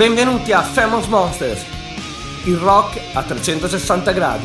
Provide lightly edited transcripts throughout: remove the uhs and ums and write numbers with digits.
Benvenuti a Famous Monsters, il rock a 360 gradi.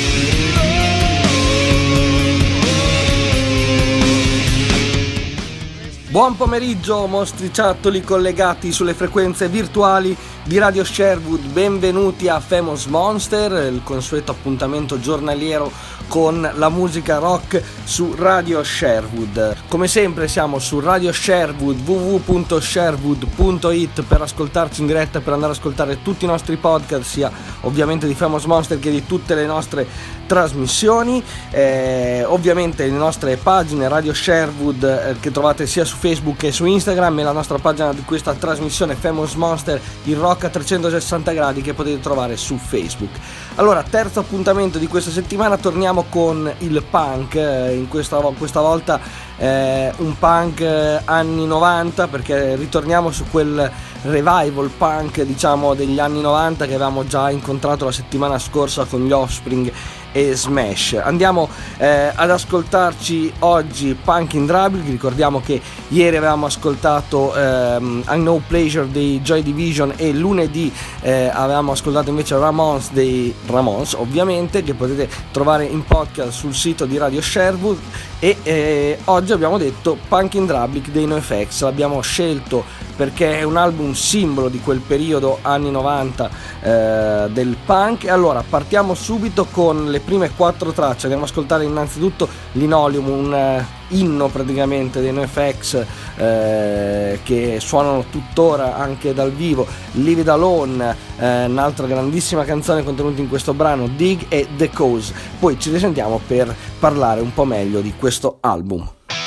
Buon pomeriggio mostriciattoli collegati sulle frequenze virtuali di Radio Sherwood, benvenuti a Famous Monster, il consueto appuntamento giornaliero con la musica rock su Radio Sherwood. Come sempre siamo su Radio Sherwood, www.sherwood.it per ascoltarci in diretta, per andare ad ascoltare tutti i nostri podcast, sia ovviamente di Famous Monster che di tutte le nostre trasmissioni, ovviamente le nostre pagine Radio Sherwood che trovate sia su Facebook che su Instagram, e la nostra pagina di questa trasmissione Famous Monster, il rock a 360 gradi, che potete trovare su Facebook. Allora, terzo appuntamento di questa settimana, torniamo con il punk, in questa volta un punk anni 90, perché ritorniamo su quel revival punk, diciamo, degli anni 90 che avevamo già incontrato la settimana scorsa con gli Offspring e Smash. Andiamo ad ascoltarci oggi Punk in Drublic. Ricordiamo che ieri avevamo ascoltato No Pleasure dei Joy Division e lunedì avevamo ascoltato invece Ramones dei Ramones, ovviamente, che potete trovare in podcast sul sito di Radio Sherwood. E oggi abbiamo detto Punk in Drublic dei NoFX. L'abbiamo scelto perché è un album simbolo di quel periodo anni 90 del punk. E allora partiamo subito con le prime 4 tracce. Andiamo ad ascoltare innanzitutto Linoleum, un inno praticamente dei NoFX che suonano tuttora anche dal vivo. Leave It Alone, un'altra grandissima canzone contenuta in questo brano, Dig e The Cause. Poi ci risentiamo per parlare un po' meglio di questo album.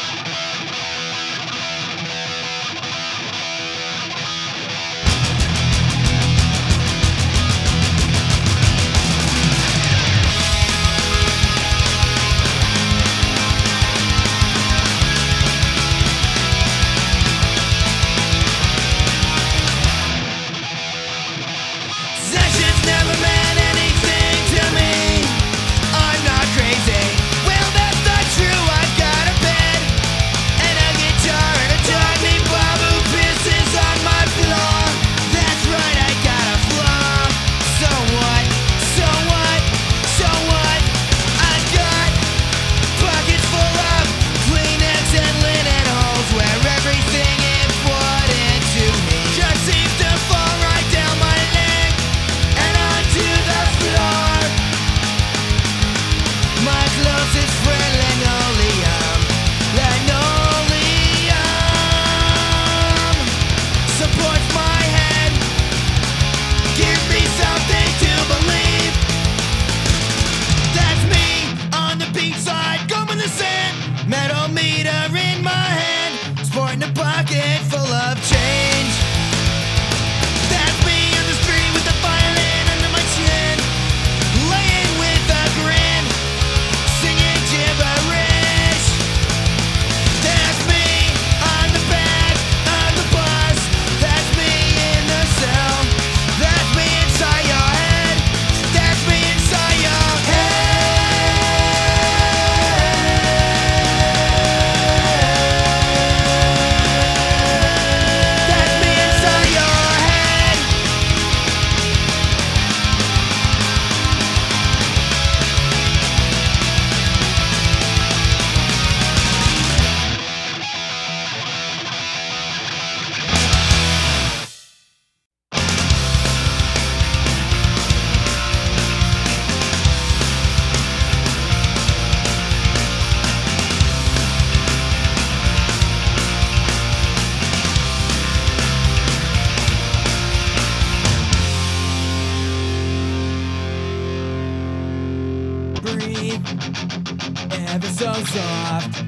Ever so soft.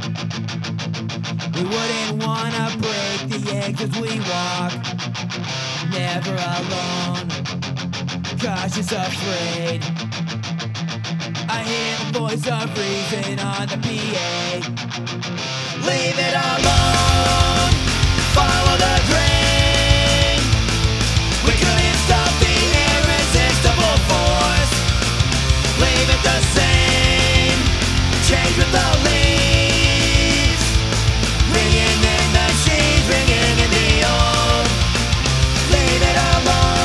We wouldn't wanna break the egg as we walk. Never alone, cautious, afraid. I hear the voice of reason on the PA. Leave it alone, follow the grain. We couldn't stop the irresistible force. Leave it the same, change with the leaves. Ringing in the sheets, ringing in the old. Leave it alone.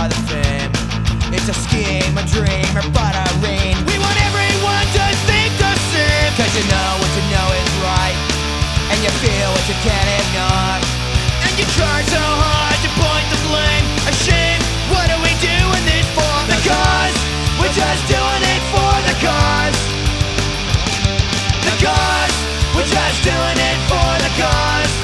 the fame. It's a scheme, a dream, or but a reign. We want everyone to think the same. Cause you know what you know is right, and you feel what you can't ignore. And you try so hard to point the blame. A shame, what are we doing this for? The cause, we're just doing it for the cause. The cause, we're just doing it for the cause.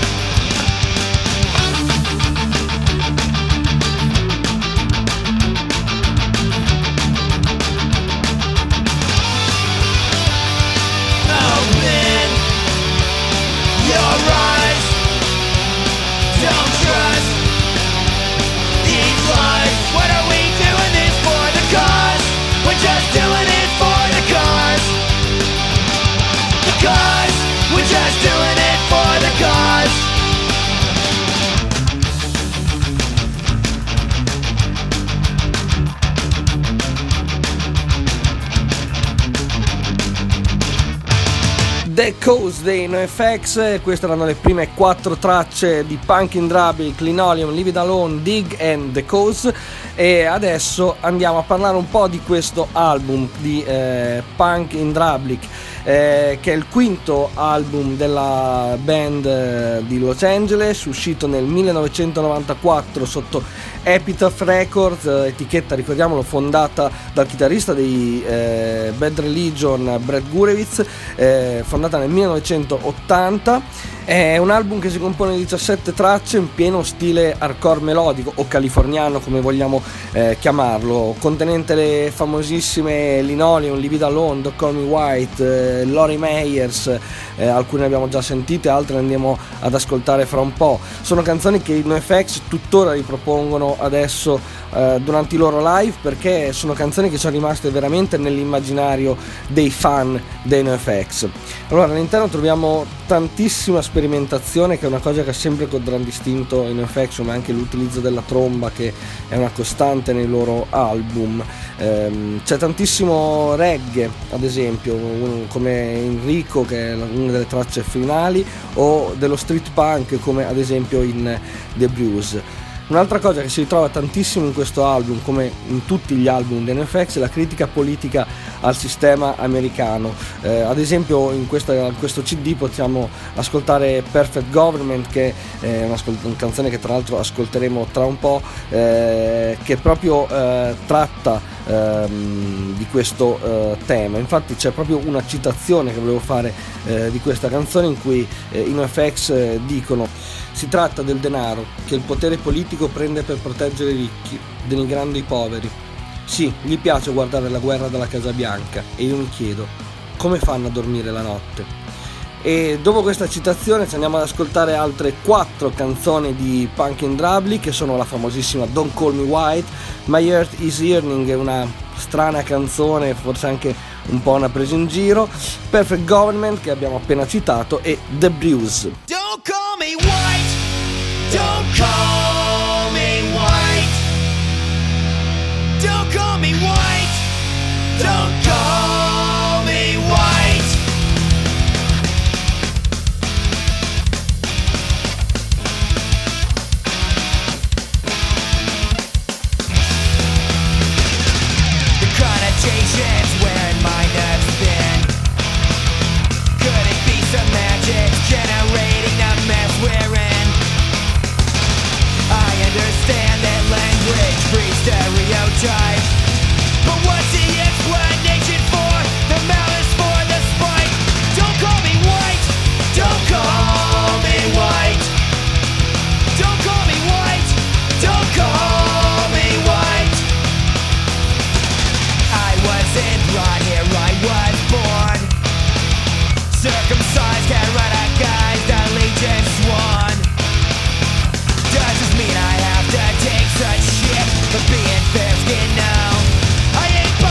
Open your eyes, don't trust these lies. What are we doing this for? The cause, we're just doing it for the cause. The cause, we're just doing it for the cause. The Cause dei NoFX, queste erano le prime 4 tracce di Punk in Drublic, Linoleum, Leave It Alone, Dig and The Cause, e adesso andiamo a parlare un po' di questo album di Punk in Drublic, che è il quinto album della band di Los Angeles, uscito nel 1994 sotto Epitaph Records, etichetta, ricordiamolo, fondata dal chitarrista dei Bad Religion, Brett Gurewitz, fondata nel 1980. È un album che si compone di 17 tracce in pieno stile hardcore melodico o californiano, come vogliamo chiamarlo, contenente le famosissime Linoleum, Leave It Alone, Don't Call Me White, Lori Meyers, alcune abbiamo già sentite, altre andiamo ad ascoltare fra un po'. Sono canzoni che i NoFX tuttora ripropongono adesso durante i loro live, perché sono canzoni che sono rimaste veramente nell'immaginario dei fan dei NoFX. Allora, all'interno troviamo tantissima sperimentazione, che è una cosa che ha sempre contraddistinto i NoFX, ma anche l'utilizzo della tromba, che è una costante nei loro album. C'è tantissimo reggae, ad esempio, come Enrico, che è una delle tracce finali, o dello street punk, come ad esempio in The Bruise. Un'altra cosa che si ritrova tantissimo in questo album, come in tutti gli album dei NoFX, è la critica politica al sistema americano. Ad esempio in questo CD possiamo ascoltare Perfect Government, che è una canzone che tra l'altro ascolteremo tra un po', che proprio tratta di questo tema. Infatti c'è proprio una citazione che volevo fare di questa canzone, in cui i NoFX dicono: si tratta del denaro che il potere politico prende per proteggere i ricchi, denigrando i poveri. Sì, gli piace guardare la guerra dalla Casa Bianca, e io mi chiedo come fanno a dormire la notte. E dopo questa citazione ci andiamo ad ascoltare altre 4 canzoni di Punk in Drublic, che sono la famosissima Don't Call Me White, My Heart Is Yearning, è una strana canzone, forse anche un po' una presa in giro, Perfect Government, che abbiamo appena citato, e The Bruise. Don't call me white, don't call me white, don't call me white, don't call me white. The connotations wearing my nerves thin. Could it be some magic generating the mess we're in? I understand that language breeds stereotype, but what's the explanation for the malice, for the spite? Don't call me white, don't call me white, don't call me white, don't call me white. I wasn't brought here, I was born circumcised, canonized, allegiance sworn. Does this mean I have to take such shit for being fair-skinned now? I ain't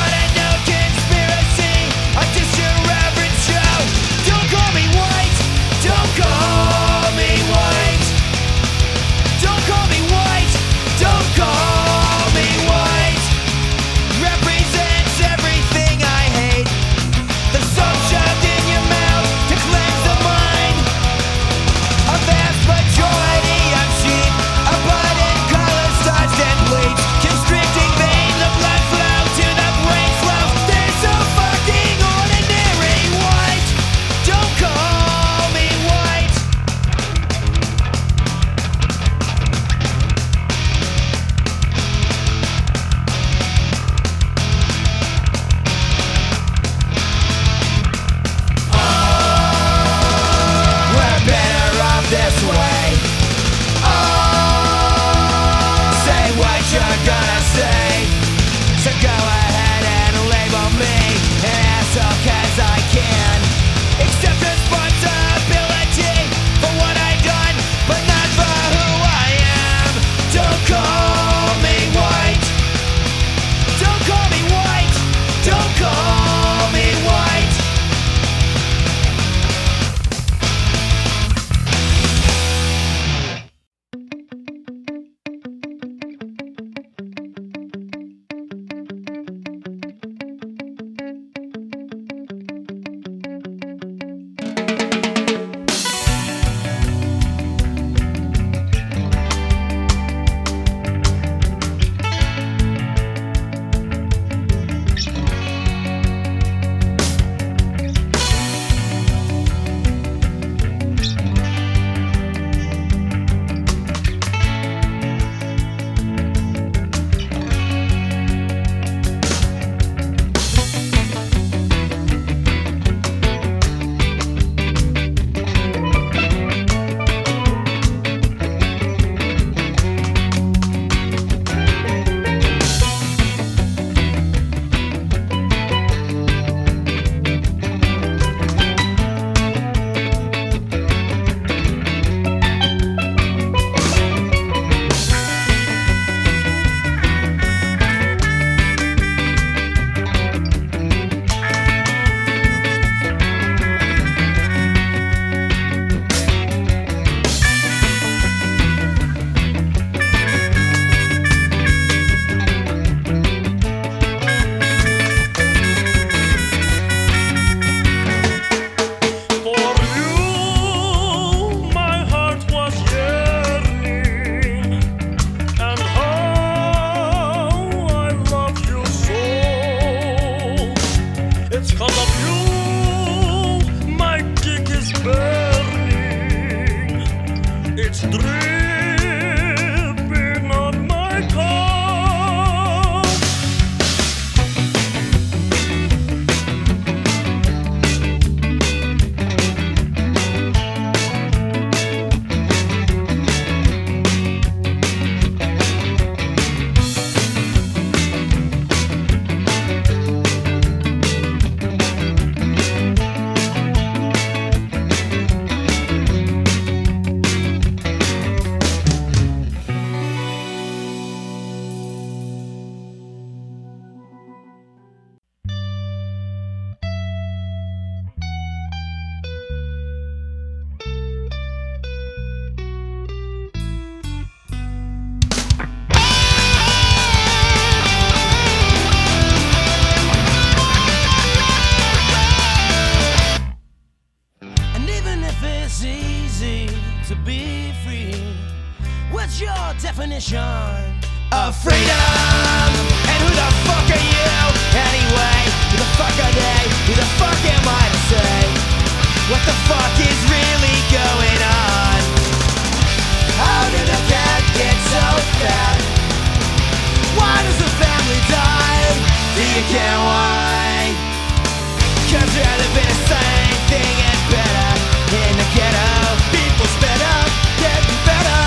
definition of freedom. And who the fuck are you anyway? Who the fuck are they? Who the fuck am I to say what the fuck is really going on? How did a cat get so fat? Why does the family die? Do you care why? 'Cause there hasn't been a same thing and better in the ghetto. People sped up, getting better.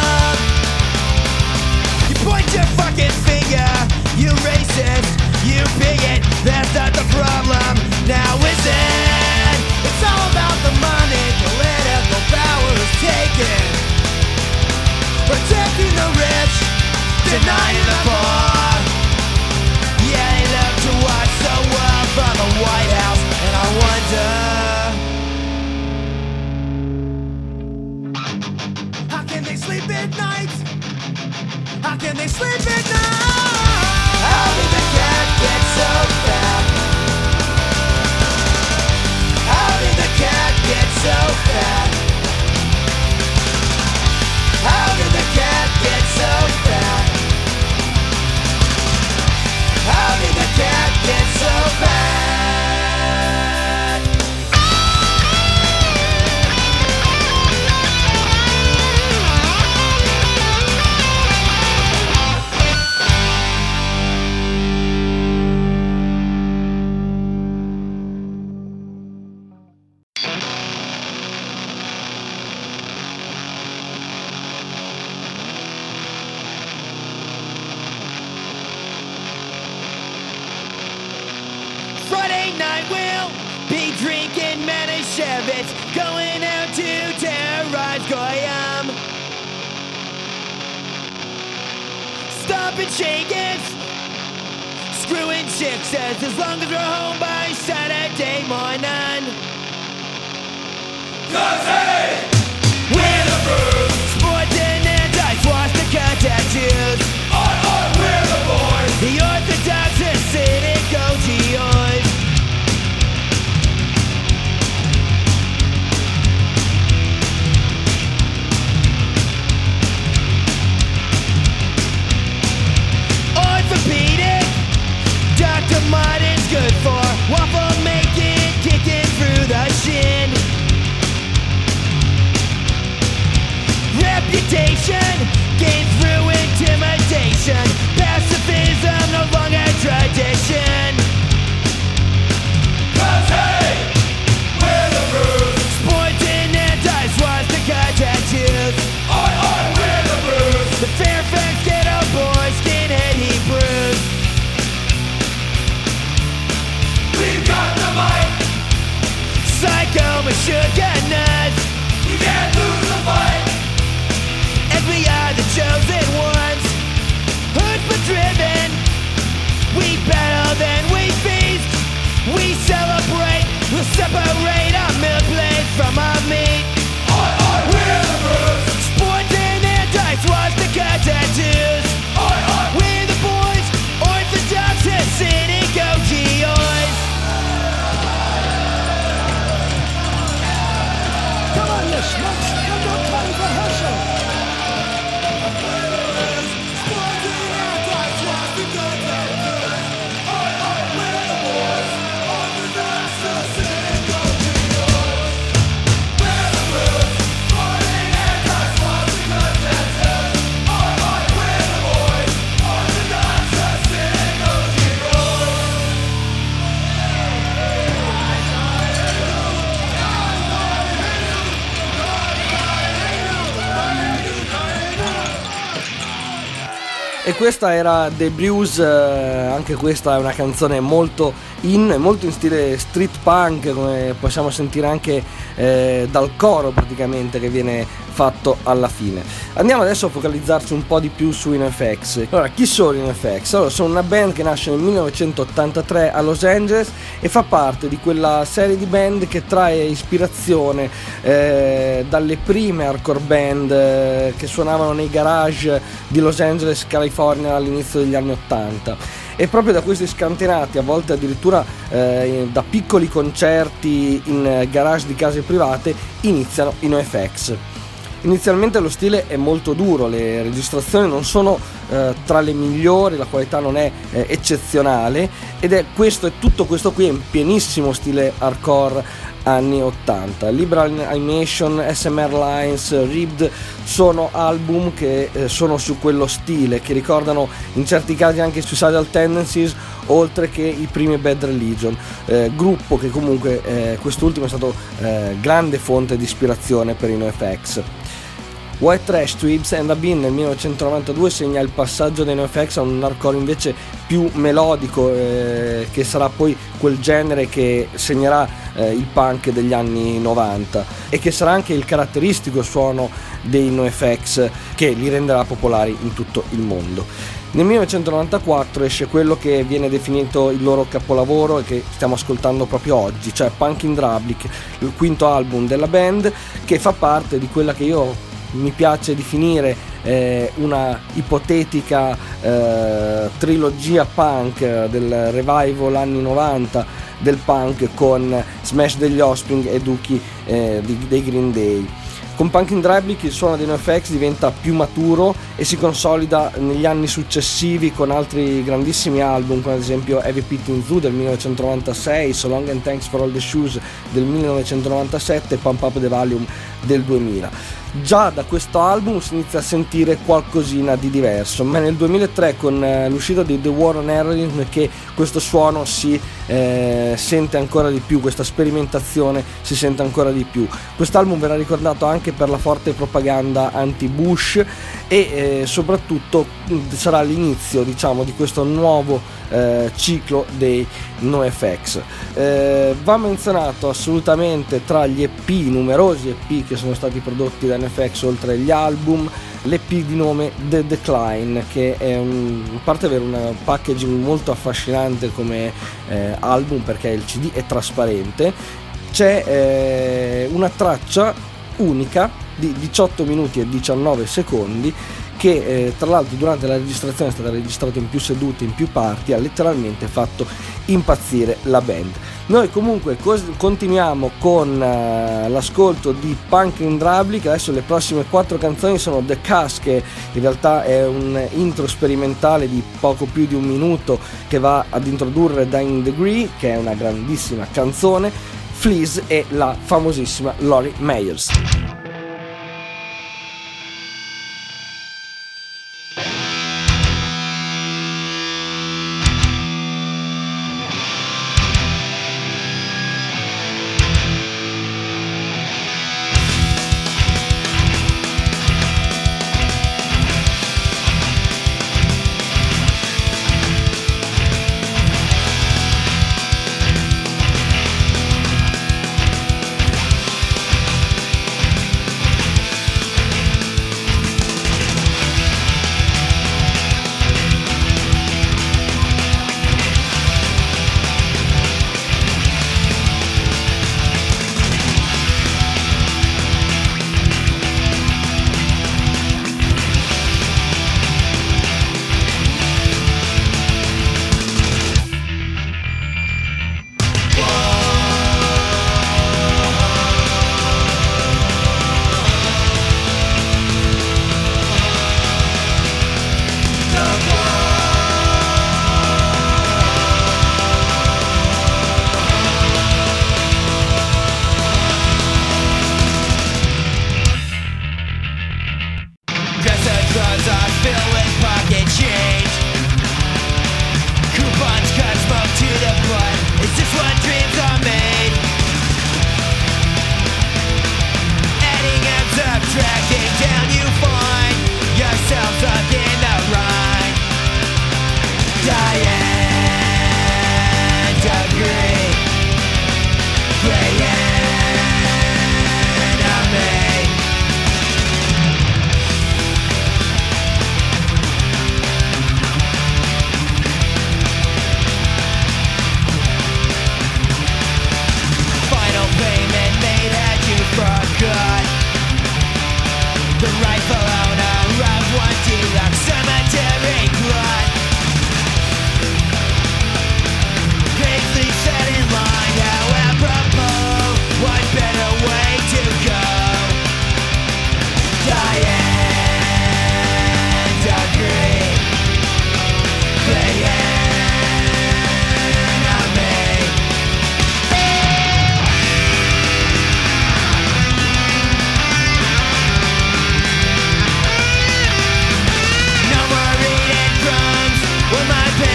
You point your fucking finger, you racist, you bigot. That's not the problem, now is it? It's all about the money, political power is taken. Protecting the rich, denying the poor. Yeah, they love to watch the world from the White House, and I wonder, how can they sleep at night? How can they sleep at night? How did the cat get so fat? How did the cat get so fat? How did the cat get so fat? How did the cat get so fat? Friday night we'll be drinking Manischewitz, going out to terrorize Goyam. Stomping shakers, screwing chicks as long as we're home by Saturday morning. 'Cause hey, we're the Bruce, sporting anti-swastika tattoos. We're the boys, the Orthodox Hasidic OGOs. Orthopedic, Dr. Martin's good for waffle making, kicking through the shin. Reputation gained through intimidation. Pacifism no longer tradition. 'Cause hey, we're the Bruce, sporting anti-swastika tattoos. We're the Bruce, the Fairfax ghetto boys, skinhead Hebrews. We've got the mic, psycho Meshuggah. You can't lose the fight. And we are the chosen ones, hood but driven. We battle, then we feast. We celebrate, we'll separate our milk blades from our meat. We're the Bruce, sporting anti-swastika tattoos. We're the boys, Orthodox Hasidic OGOs. Come on, you schmucks, I've got time for hustle. E questa era The Bruce, anche questa è una canzone molto in stile street punk, come possiamo sentire anche dal coro praticamente che viene fatto alla fine. Andiamo adesso a focalizzarci un po' di più su NoFX. Allora, chi sono i NoFX? Allora, sono una band che nasce nel 1983 a Los Angeles e fa parte di quella serie di band che trae ispirazione dalle prime hardcore band che suonavano nei garage di Los Angeles, California all'inizio degli anni 80. E proprio da questi scantenati, a volte addirittura da piccoli concerti in garage di case private, iniziano i NoFX. Inizialmente lo stile è molto duro, le registrazioni non sono tra le migliori, la qualità non è eccezionale, ed è tutto questo qui è in pienissimo stile hardcore anni 80. Liberal Animation, SMR Lines, Ribbed sono album che sono su quello stile, che ricordano in certi casi anche Suicidal Tendencies, oltre che i primi Bad Religion, gruppo che comunque quest'ultimo è stato grande fonte di ispirazione per i NoFX. White Trash to Ibs and a Bean nel 1992 segna il passaggio dei NoFX a un hardcore invece più melodico, che sarà poi quel genere che segnerà il punk degli anni 90 e che sarà anche il caratteristico suono dei NoFX che li renderà popolari in tutto il mondo. Nel 1994 esce quello che viene definito il loro capolavoro e che stiamo ascoltando proprio oggi, cioè Punk in Drublic, il quinto album della band, che fa parte di quella che mi piace definire una ipotetica trilogia punk del revival anni 90 del punk, con Smash degli Offspring e Dookie dei Green Day. Con Punk in Drublic il suono dei NoFX diventa più maturo e si consolida negli anni successivi con altri grandissimi album, come ad esempio Heavy Pitting Zoo del 1996, So Long and Thanks for All the Shoes del 1997 e Pump Up the Volume del 2000. Già da questo album si inizia a sentire qualcosina di diverso, ma nel 2003 con l'uscita di The War on Heroin che questo suono si sente ancora di più, questa sperimentazione si sente ancora di più. Quest'album verrà ricordato anche per la forte propaganda anti-Bush e soprattutto sarà l'inizio, diciamo, di questo nuovo ciclo dei NoFX. Va menzionato assolutamente tra gli EP, numerosi EP che sono stati prodotti da NoFX, oltre agli album, l'EP di nome The Decline, che è a parte avere un packaging molto affascinante come album, perché il CD è trasparente, c'è una traccia unica di 18 minuti e 19 secondi che tra l'altro durante la registrazione è stata registrata in più sedute, in più parti, ha letteralmente fatto impazzire la band. Noi comunque continuiamo con l'ascolto di Punk in Drublic. Adesso le prossime 4 canzoni sono The Cuss, che in realtà è un intro sperimentale di poco più di un minuto che va ad introdurre Dying Degree, che è una grandissima canzone, Fleas e la famosissima Lori Meyers.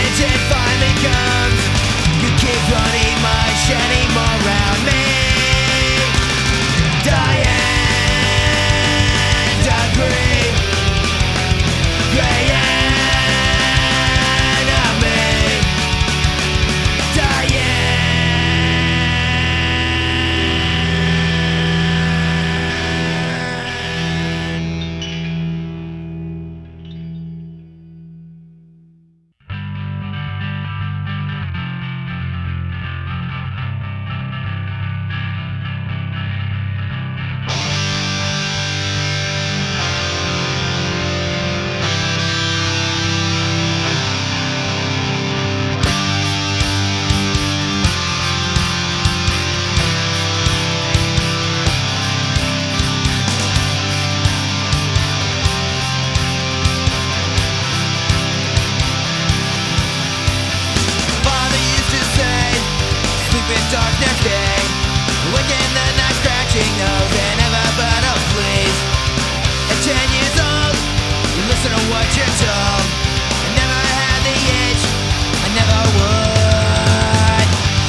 it finally comes. You keep running much anymore around me. Diane agree. Gray enemy. Diane. Darkness day, waking the night, scratching nose, and never but a please. At 10 years old, you listen to what you're told. I never had the itch, I never would.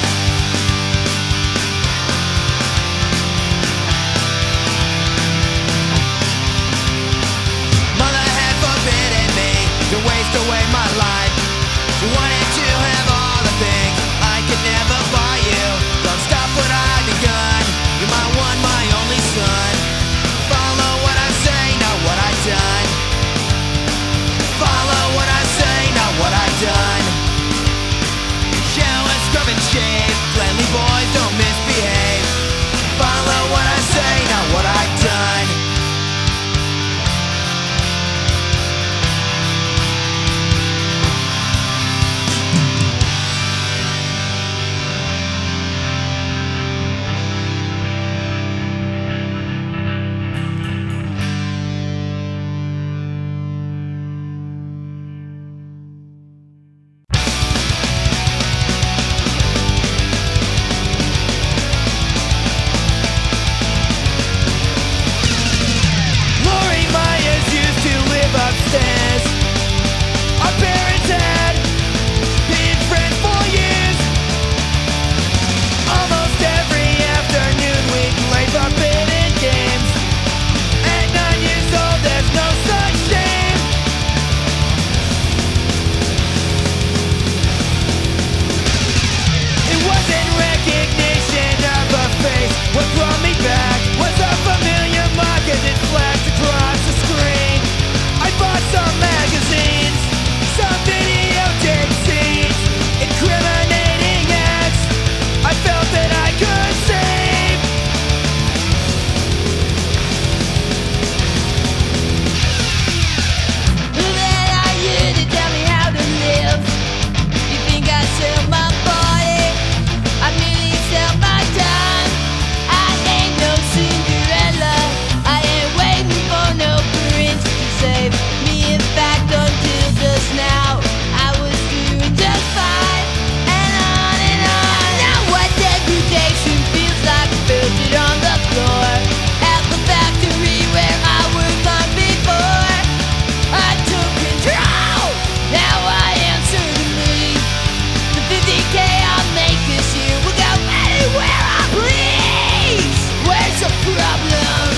Mother had forbidden me to waste away my life. She wanted to have all the things I could never buy you. Don't stop what I've begun. You're my one, my only son. Follow what I say, not what I've done. Follow what I say, not what I've done. Shower, scrub and shave. Cleanly boys don't misbehave. Follow what I say, not what I've done. What brought me back was a familiar market that flashed across the screen. I bought some magazines, some videotape scenes, incriminating acts I felt that I could save. Who the hell are you to tell me how to live? You think I sell my body? I merely sell my time. Cinderella, I ain't waiting for no prince to save me. In fact, until just now, I was doing just fine. And on. Now what degradation feels like, I felt it on the floor at the factory where I worked on before. I took control, now I answer to me. The 50K I'll make this year will go anywhere I please. Where's the problem?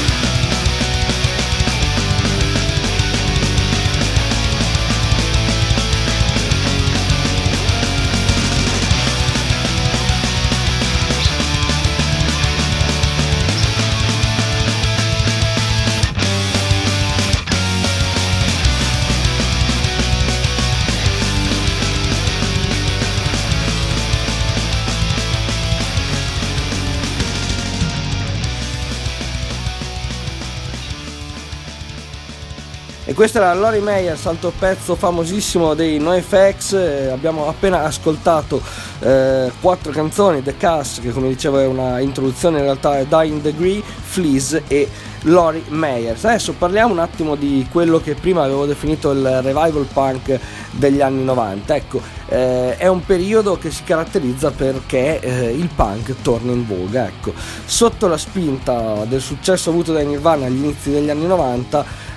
E questo era Lori Meyers, altro pezzo famosissimo dei NoFX. Abbiamo appena ascoltato 4 canzoni: The Cass, che come dicevo è una introduzione, in realtà è Dying Degree, Fleas e Lori Meyers. Adesso parliamo un attimo di quello che prima avevo definito il revival punk degli anni 90. Ecco, è un periodo che si caratterizza perché il punk torna in voga. Ecco, sotto la spinta del successo avuto dai Nirvana agli inizi degli anni 90,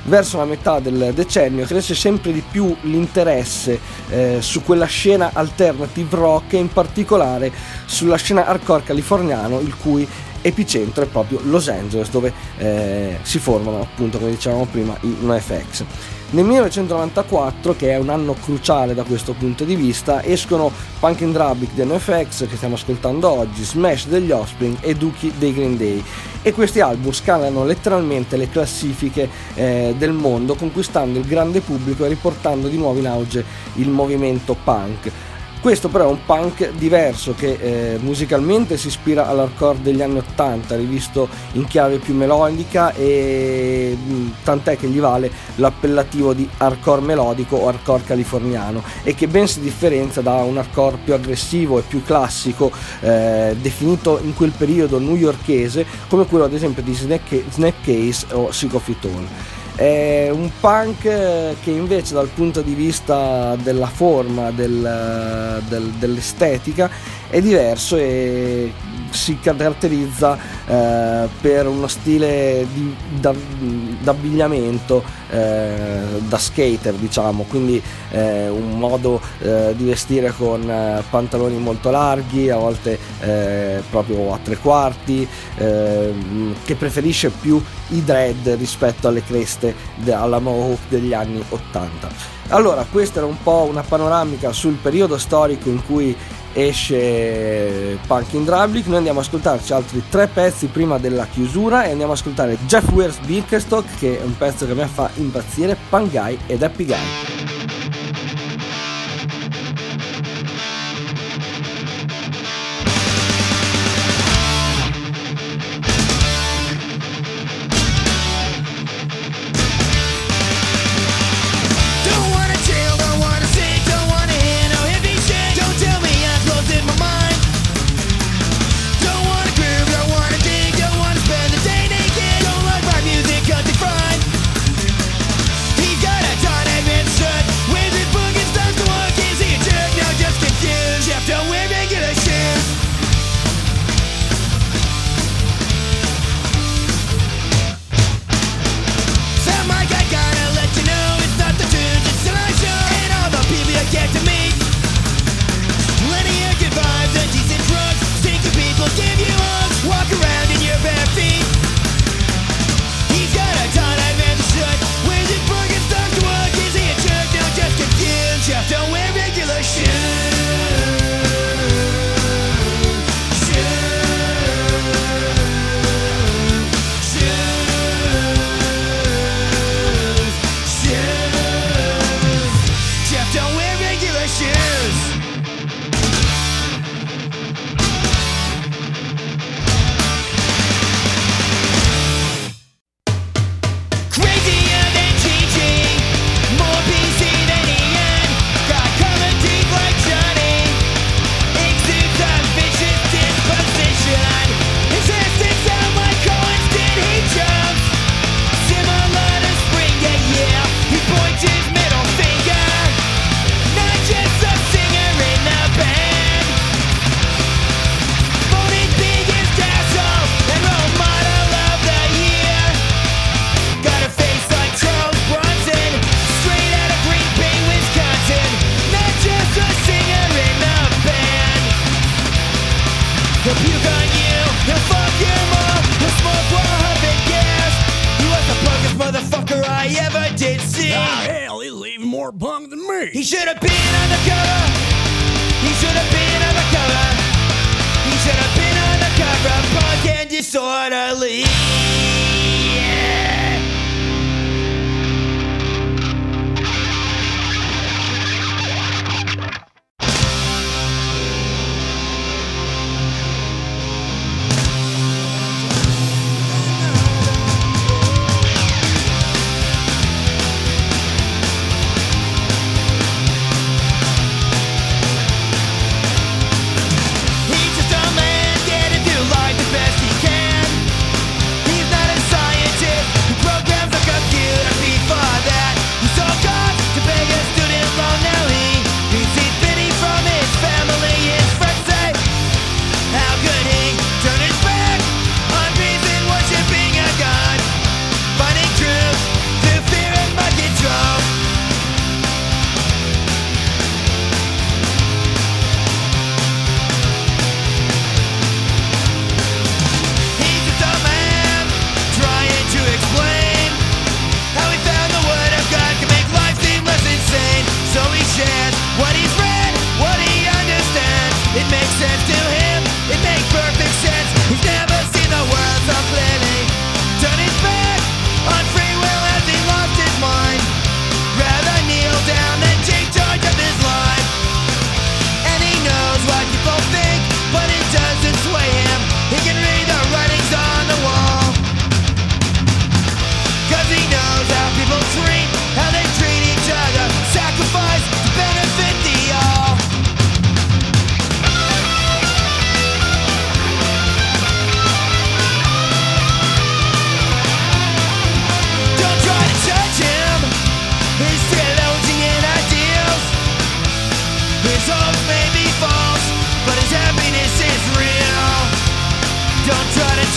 verso la metà del decennio cresce sempre di più l'interesse su quella scena alternative rock e in particolare sulla scena hardcore californiano, il cui epicentro è proprio Los Angeles, dove si formano, appunto, come dicevamo prima, i NoFX. Nel 1994, che è un anno cruciale da questo punto di vista, escono Punkin' Drublic dei NoFX, che stiamo ascoltando oggi, Smash degli Offspring e Dookie dei Green Day, e questi album scalano letteralmente le classifiche del mondo, conquistando il grande pubblico e riportando di nuovo in auge il movimento punk. Questo però è un punk diverso che musicalmente si ispira all'hardcore degli anni 80, rivisto in chiave più melodica, e tant'è che gli vale l'appellativo di hardcore melodico o hardcore californiano, e che ben si differenzia da un hardcore più aggressivo e più classico definito in quel periodo newyorkese, come quello ad esempio di Snapcase o Sick of It All. È un punk che invece dal punto di vista della forma, dell'estetica, è diverso e si caratterizza per uno stile d'abbigliamento da skater, diciamo, quindi un modo di vestire con pantaloni molto larghi, a volte proprio a tre quarti, che preferisce più i dread rispetto alle creste alla Mohawk degli anni 80. Allora, questa era un po' una panoramica sul periodo storico in cui esce Punkin' Drublic. Noi andiamo ad ascoltarci altri 3 pezzi prima della chiusura e andiamo ad ascoltare Jeff Weir's Birkenstock, che è un pezzo che a me fa impazzire, Punk Guy ed Happy Guy. He should have been undercover. He should have been undercover. He should have been undercover. Punk and disorderly. He's just a man getting through life the best he can.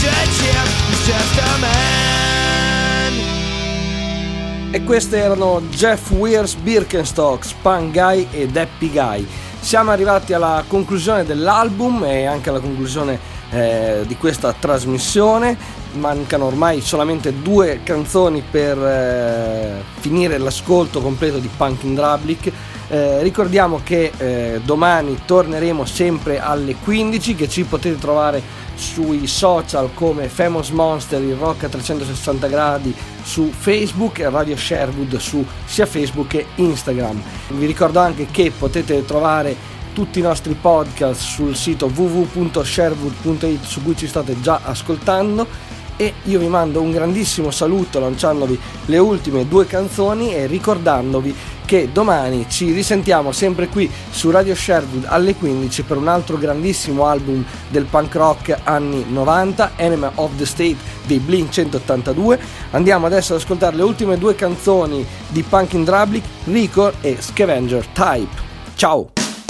relationship. He's just a man. E queste erano Jeff Weir's Birkenstock, Spun Guy ed Happy Guy. Siamo arrivati alla conclusione dell'album e anche alla conclusione di questa trasmissione. Mancano ormai solamente 2 canzoni per finire l'ascolto completo di Punkin' Drublic. Ricordiamo che domani torneremo sempre alle 15, che ci potete trovare sui social come Famous Monster, il rock a 360 gradi su Facebook e Radio Sherwood su sia Facebook che Instagram. Vi ricordo anche che potete trovare tutti i nostri podcast sul sito www.sherwood.it, su cui ci state già ascoltando, e io vi mando un grandissimo saluto lanciandovi le ultime 2 canzoni e ricordandovi che domani ci risentiamo sempre qui su Radio Sherwood alle 15 per un altro grandissimo album del punk rock anni 90, Enema of the State dei Blink 182. Andiamo adesso ad ascoltare le ultime 2 canzoni di Punkin' Drublic, Record e Scavenger Type. Ciao!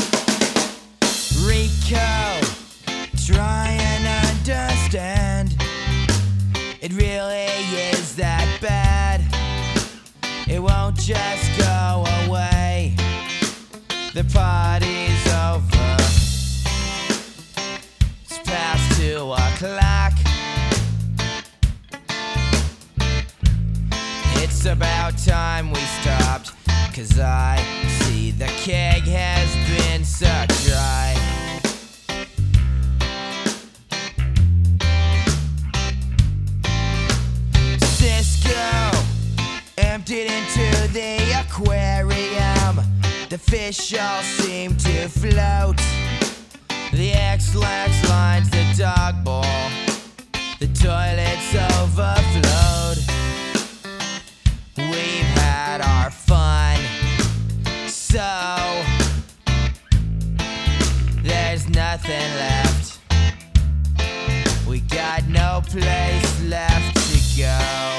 Rico, try and understand. It really is that bad. It won't just go away. The party's over. It's past 2 o'clock. It's about time we stopped, 'cause I see the keg has been sucked dry. Emptied into the aquarium. The fish all seem to float. The X-Lax lines the dog bowl. The toilet's overflowed. We've had our fun, so there's nothing left. We got no place left to go.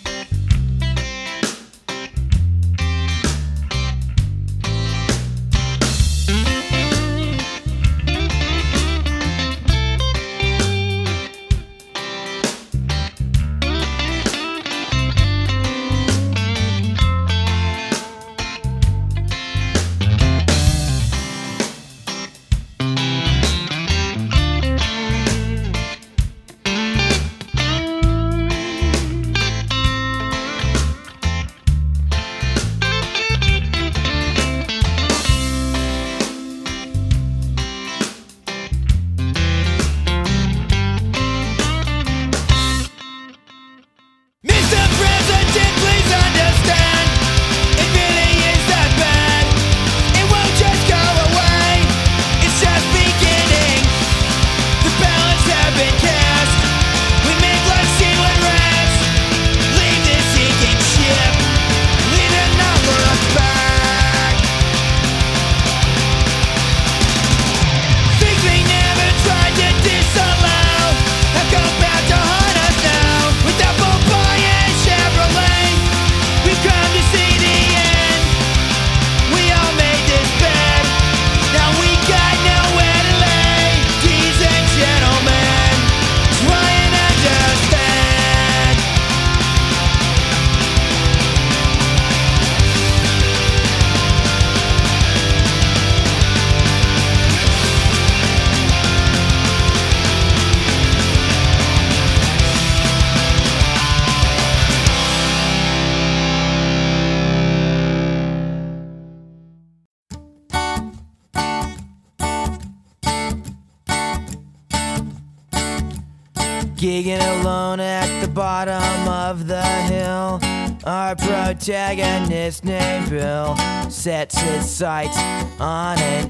Gigging alone at the bottom of the hill, our protagonist named Bill sets his sights on an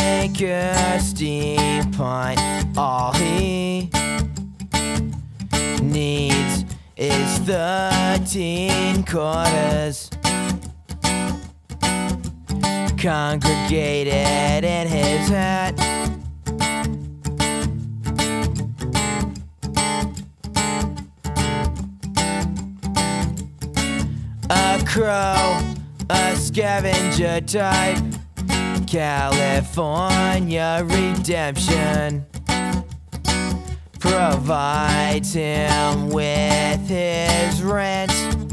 acre steam pint. All he needs is 13 quarters congregated in his hat. A crow, a scavenger type, California redemption. provides him with his rent,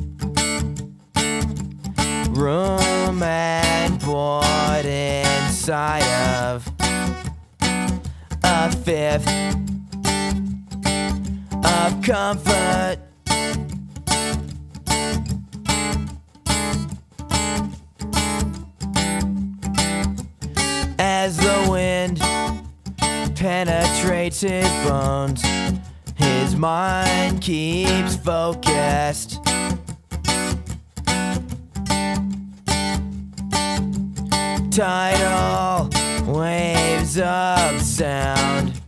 room and board inside of a fifth of comfort. As the wind penetrates his bones, his mind keeps focused. Tidal waves of sound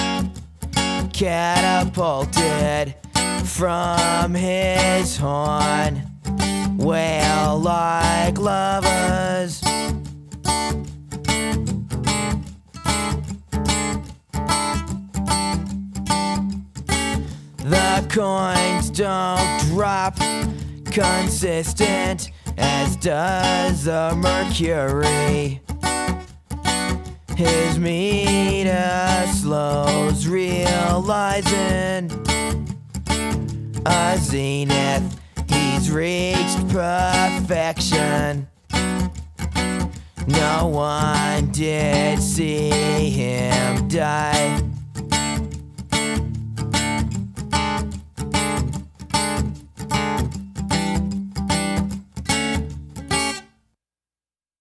catapulted from his horn, wail like lovers. The coins don't drop consistent, as does the mercury. His meter slows, realizing a zenith. He's reached perfection. No one did see him die.